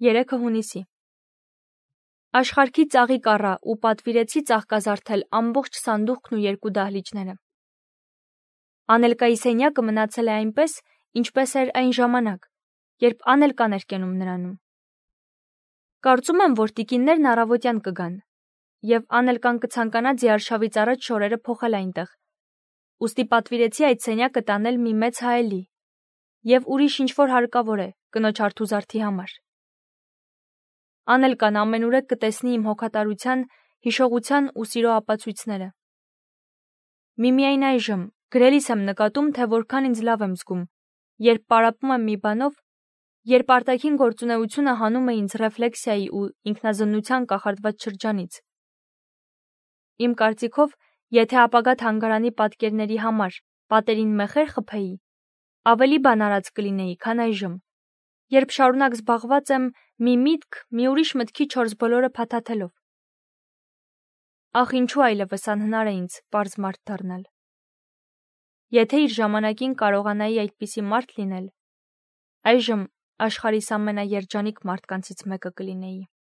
3 հունիսի։ Աշխարհքի ծաղիկ առա ու պատվիրեցի ծաղկազարդել ամբողջ սանդուղքն ու 2 դահլիճները։ Անելկայի սենյակը մնացել է այնպես, ինչպես էր այն ժամանակ, երբ Անելկան էր կենում նրանում։ Կարծում եմ, որ տիկիններն առավոտյան կգան, եւ Անելկան կցանկանա ձիարշավից առաջ շորերը փոխել այնտեղ։ Ուստի պատվիրեցի այդ սենյակը տանել մի մեծ հայելի եւ ուրիշ ինչ-որ հարկավոր է կնոջ արթուզարդի համար։ Անելկան ամենուրեք կտեսնի իմ հոգատարության, հիշողության ու սիրո ապացույցները։ Միմիայն այժմ գրելիս եմ նկատում, թե որքան ինձ լավ եմ զգում, երբ պարապում եմ մի բանով, երբ արտաքին գործունեությունը հանում է ինձ ռեֆլեքսիայի ու ինքնազննության կախարդված շրջանից։ Իմ կարծիքով, եթե ապագա թանգարանի պատկերների համար պատերին մեխեր խփեի, ավելի բան արած կլինեի, քան այժմ, երբ շարունակ զբաղված եմ մի միտք մի ուրիշ մտքի 4 բոլորը փաթաթելով։ Ախ, ինչու այլևս անհնար է ինձ պարզ մարդ դառնալ։ Եթե իր ժամանակին կարողանայի այդպիսի մարդ լինել, այժմ աշխարհիս ամենաերջանիկ մարդկանցից մեկը կլինեի։